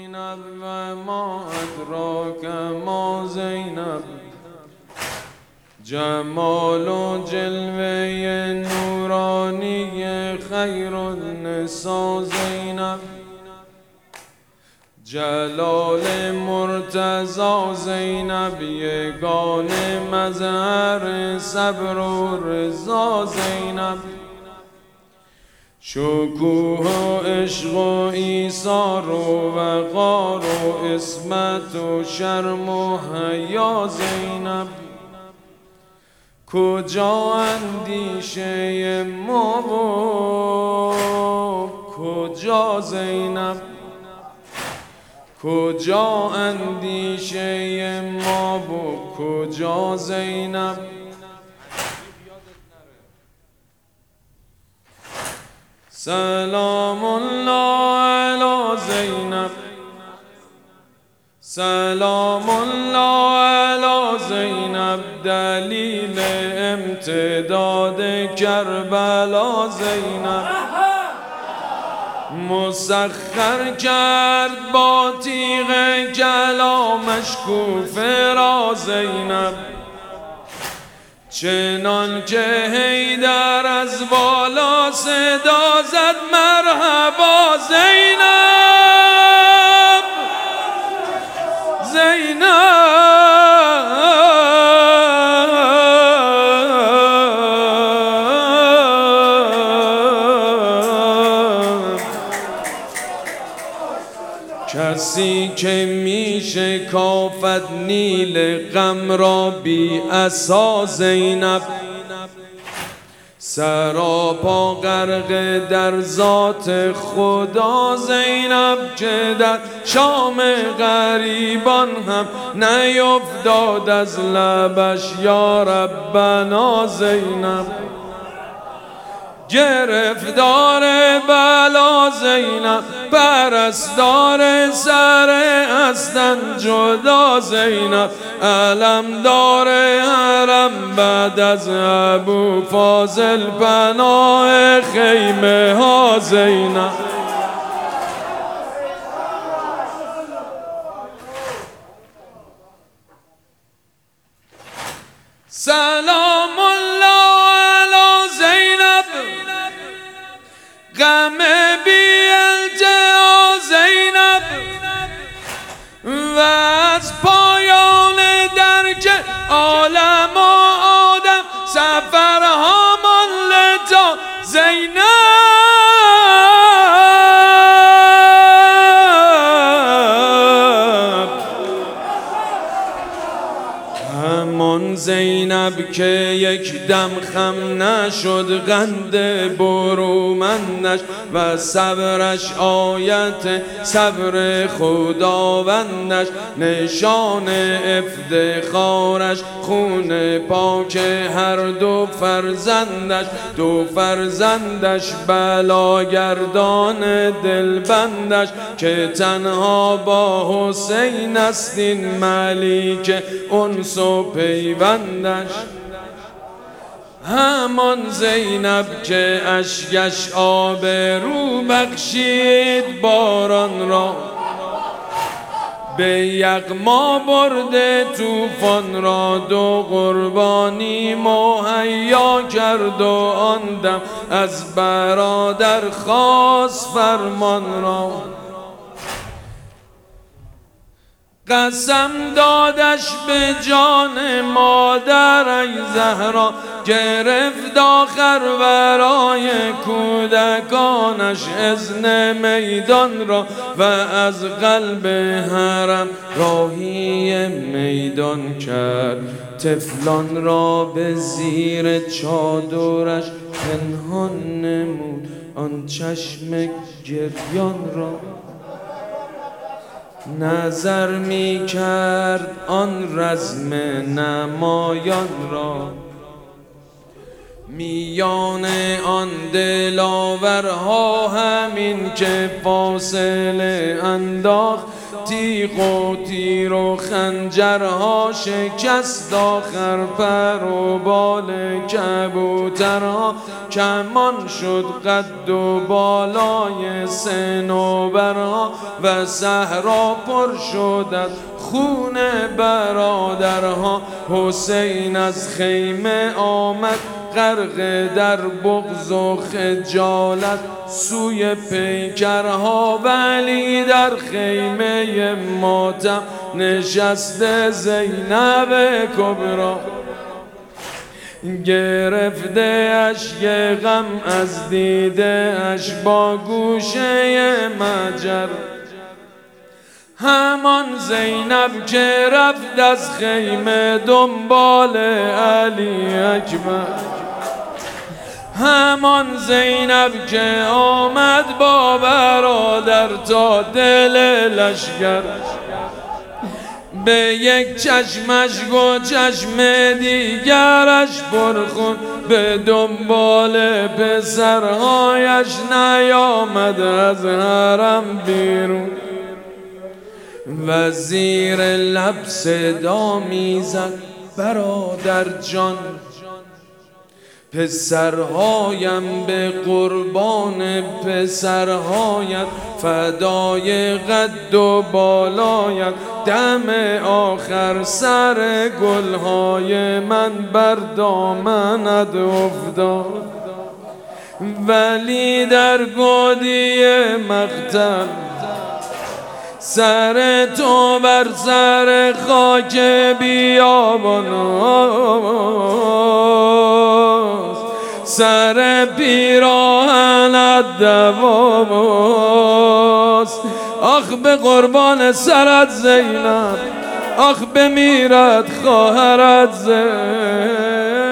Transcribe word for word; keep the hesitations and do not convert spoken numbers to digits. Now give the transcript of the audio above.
زینب و ما ادراک ما زینب، جمال و جلوه نورانی خیر النساء زینب، جلال مرتضی زینب، یگانه مظهر صبر و رضا زینب، شکوه و عشق و ایثار و وقار و عصمت و شرم و حیا زینب، کجا اندیشه ما و کجا زینب، کجا اندیشه ما و کجا زینب. سلام الله علی زینب، سلام الله علی زینب، دلیل امتداد کربلا زینب، مسخر کرد با تیغ کلامش کوفه را زینب، چنان که حیدر از بالا صدا زد مرحبا زینب، زینب کسی که میشه کافت نیل غم را بی عصا زینب، سراپا غرق در ذات خدا زینب، که در شام غریبان هم نیفتاد از لبش یا ربنا زینب، گرفتار بلا زینب، پرستار سر هستن جدا زینب، علمدار حرم بعد از ابو فاضل پناه خیمه ها زینب. سلام الله علی زینب، غم بی التها زینب، و از پایان درک عالم و آدم سفرها مانده تا زینب، همان زینب که یک دم خم نشد قند برومندش، و صبرش آیت صبر خداوندش، نشان افتخارش خون پاک هر دو فرزندش، دو فرزندش بلاگردان دلبندش، که تنها با حسین است این ملیک انس و پیوندش، همان زینب که اشکش آب رو بخشید باران را، به یغما برده طوفان را، دو قربانی مهیا کرد و آن دم از برادر خواست فرمان را، قسم دادش به جان مادر ای زهرا، گرفت آخر برای کودکانش اذن میدان را، و از قلب حرم راهی میدان کرد، طفلان را به زیر چادرش پنهان نمود آن چشم گریان را، نظر می کرد آن رزم نمایان را، میان آن دلاورها همین که فاصله انداخت تیغ و تیر و خنجرها شکست آخر پر و بال کبوترها کمان شد قد و بالای صنوبرها و صحرا پر شد از خون برادرها. حسین از خیمه آمد غرق در بغض و خجالت سوی پیکرها، ولی در خیمه ماتم نشسته زینب کبری. گرفته اشک غم از دیده اش با گوشه مجر، همان زینب که رفت از خیمه دنبال علی اکبر، همان زینب که آمد با برادر تا دل لشکر. به یک چشمش گو چشم دیگرش پرخون، به دنبال پسرهایش نیامد از حرم بیرون. وزیر لب صدا میزد برادر جان، پسرهایم به قربان پسرهایت، فدای قد و بالایت، دم آخر سر گلهای من بر دامنت افتاد. ولی در گودی مقتل سر تو بر سر خاک بیابان است، سر پیراهنت دوام است. آخ به قربان سرت زینب، آخ بمیرد خواهرت زینب.